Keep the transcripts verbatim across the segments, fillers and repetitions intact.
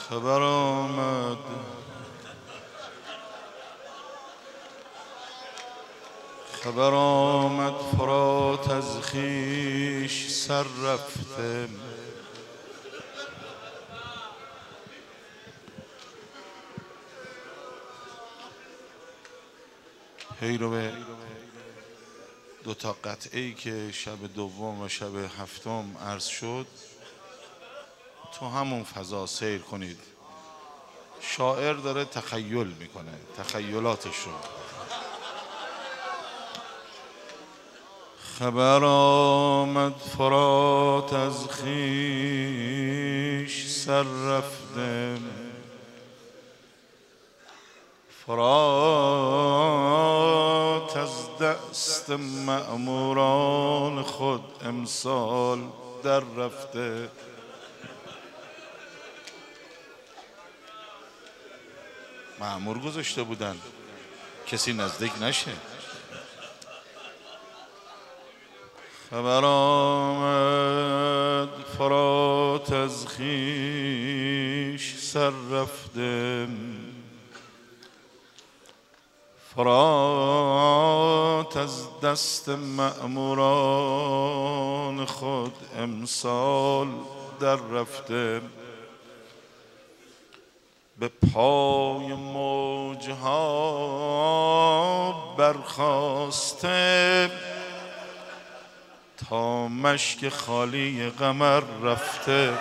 خبر آمد خبر آمد فرات از خویش سر رفته، پیرو دو تا قطعه‌ای که شب دوم و شب هفتم عرض شد تو همون فضا سیر کنید. شاعر داره تخیل میکنه تخیلاتش رو. خبر آمد فرات از خویش سر رفته، فرات از دست مأموران خود امسال در رفته. مأمور گذاشته بودن کسی نزدیک نشه. خبر آمد فرات از خویش سر رفته، فرات از دست مأموران خود امسال در رفته. به پای موجها برخاسته تا مشک خالی قمر رفته.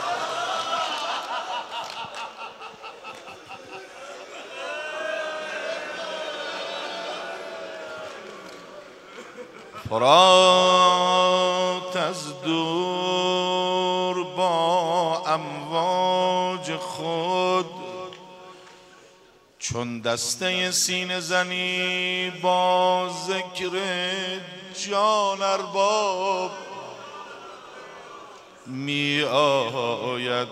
فرات از دور با امواج خود چون دسته سینه زنی با ذکر جان ارباب می آید.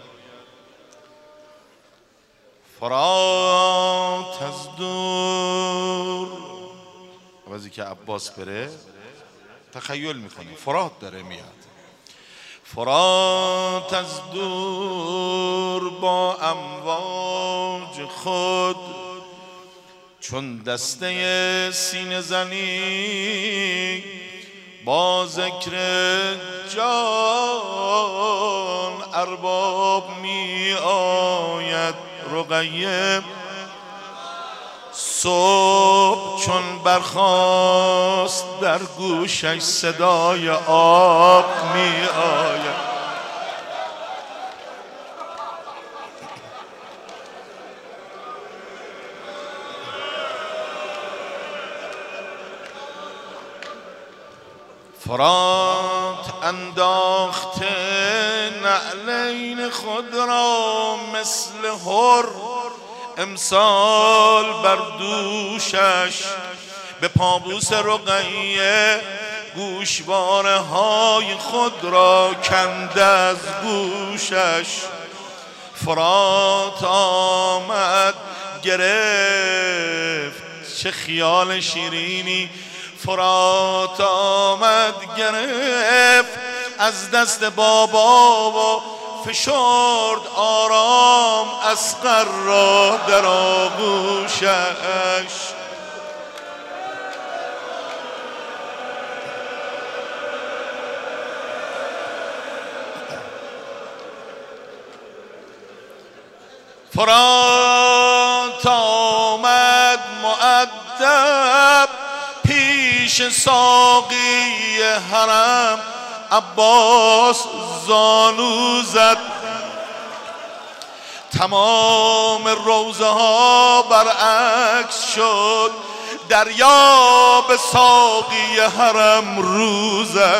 فرات از دور عوضی که عباس بره تخیل میکنه فرات داره میاد. فرات از دور با امواج خود چون دسته سینه زنی با ذکر جان ارباب می آید. رقیه صبح چون برخاست در گوشش صدای آب می آید. فرات انداخته نعلین خود را مثل هر امسال بر دوشش به پابوس رقیه گوشواره های خود را کند از گوشش. فرات آمد گرفت چه خیال شیرینی، فرات آمد گرفت از دست بابا و فشرد آرام اصغر را در آغوشش. فرات آمد مؤدب پیش ساقی حرم، عباس زانو زد تمام روزه ها برعکس شد، دریا به ساقی حرم رو زد.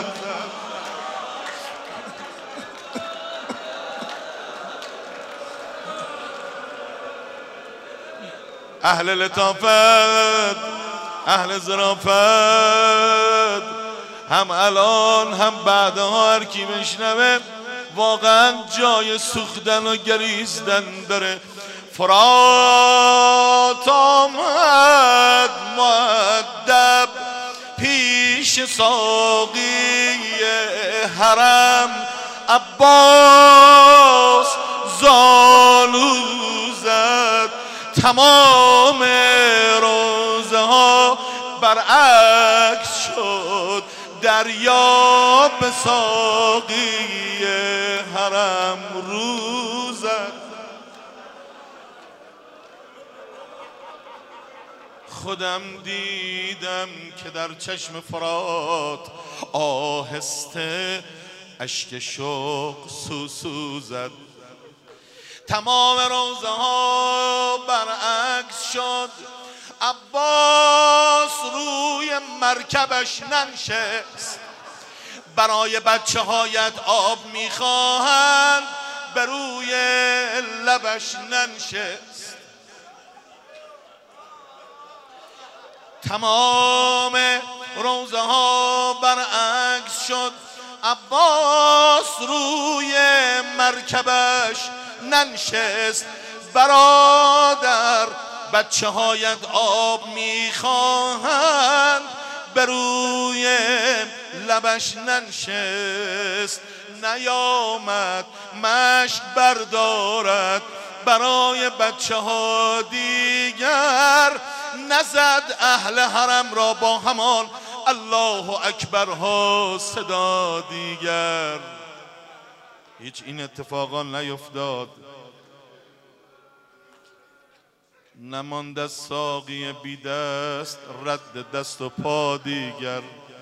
اهل لطافت اهل ظرافت هم الان هم بعدها هر کی بشنوه واقعا جای سوختن و گریستن داره. فرات آمد مؤدب پیش ساقی حرم، عباس زاد آلو زد، تمام روزه ها برعکس شد، دریا به ساقی حرم رو زد. خودم دیدم که در چشم فرات آهسته اشک شوق سوسو زد، تمام روزه ها برعکس شد. عباس روی مرکبش ننشست، برای بچه هایت آب میخواهند، به روی لبش ننشست. تمام روزه ها برعکس شد، عباس روی مرکبش ننشست. برادر بچه هایت آب میخواهند، به روی لبش ننشست. نیامد مشک بردارد برای بچه ها دیگر، نزد اهل حرم را با همان الله اکبرها صدا دیگر. هیچ این اتفاقا نیفتاد، نماند از ساقی بی دست رد دست و پا دیگر.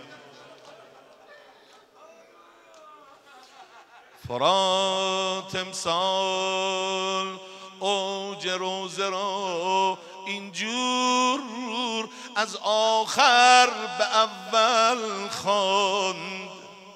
فرات امسال اوج روزه رو اینجور از آخر به اول خواند.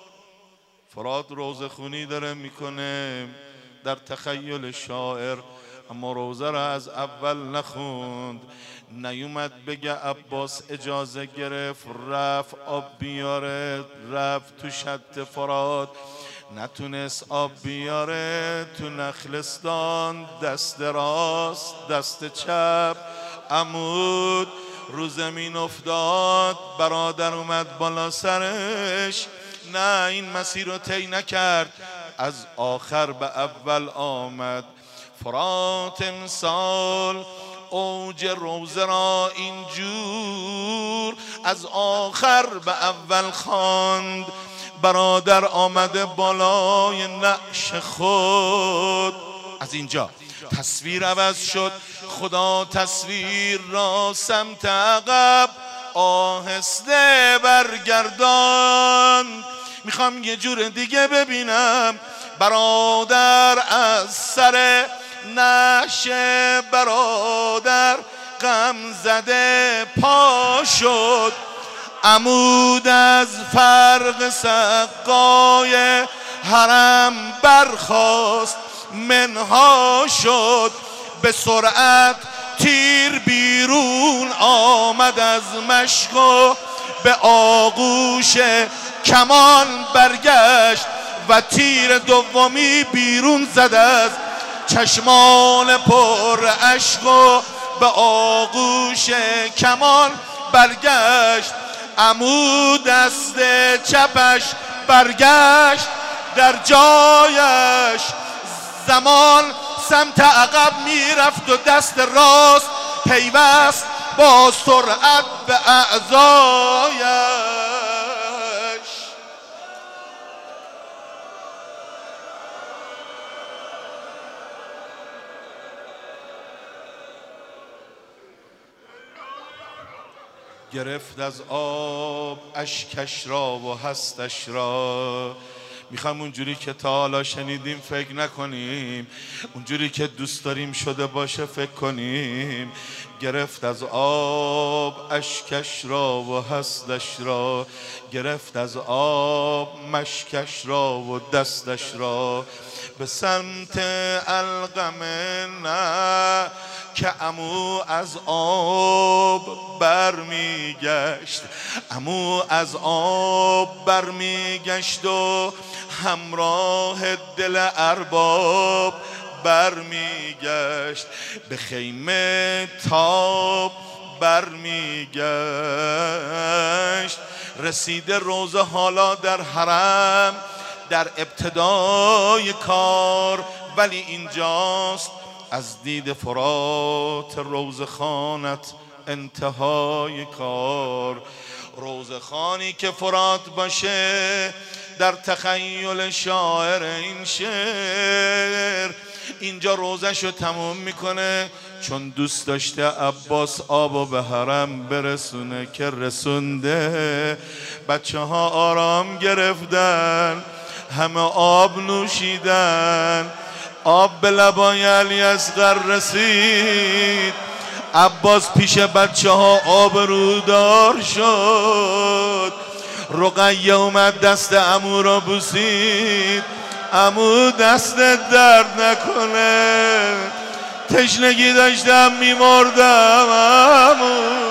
فرات روزه خونی داره میکنه در تخیل شاعر، اما روزه را از اول نخوند. نیومد بگه عباس اجازه گرفت رفت آب بیاره، رفت تو شط فرات، نتونست آب بیاره تو نخلستان، دست راست دست چپ عمود رو زمین افتاد. برادر اومد بالا سرش، نه این مسیر رو طی نکرد، از آخر به اول آمد. فرات امسال اوج روزه را اینجور از آخر به اول خواند. برادر آمده بالای نعش خود، از اینجا تصویر عوض شد. خدا تصویر را سمت عقب آهسته برگردان. میخوام یه جور دیگه ببینم. برادر از سر نعش برادر غم زده پا شد، عمود از فرق سقای حرم برخاست، منها شد. به سرعت تیر بیرون آمد از مشک و به آغوش کمان برگشت و تیر دومی بیرون زد از چشمان پر اشک و به آغوش کمان برگشت. عمود دست چپش برگشت در جایش، زمان سمت عقب میرفت و دست راست پیوست با سرعت به اعضایش. گرفت از آب اشکش را و هستش را. میخوام اونجوری که تا حالا شنیدیم فکر نکنیم، اونجوری که دوست داریم شده باشه فکر کنیم. گرفت از آب اشکش را و هستش را، گرفت از آب مشکش را و دستش را. به سمت القمه نه که عمو از آب برمیگشت، عمو از آب برمیگشت و همراه دل ارباب برمیگشت. به خیمه تاب برمیگشت. رسیده روزه حالا در حرم، در ابتدای کار، ولی اینجاست از دید فرات روزخانت انتهای کار. روزخانی که فرات باشه در تخیل شاعر این شعر، اینجا روزشو تموم میکنه چون دوست داشته عباس آبو به حرم برسونه که رسونده. بچه ها آرام گرفتن، همه آب نوشیدن، آب به لبای علی اصغر رسید. عباس پیش بچه ها آبرودار شد. رقیه اومد دست عمو را بوسید. عمو دست درد نکنه، تشنگی داشتم میمردم عمو.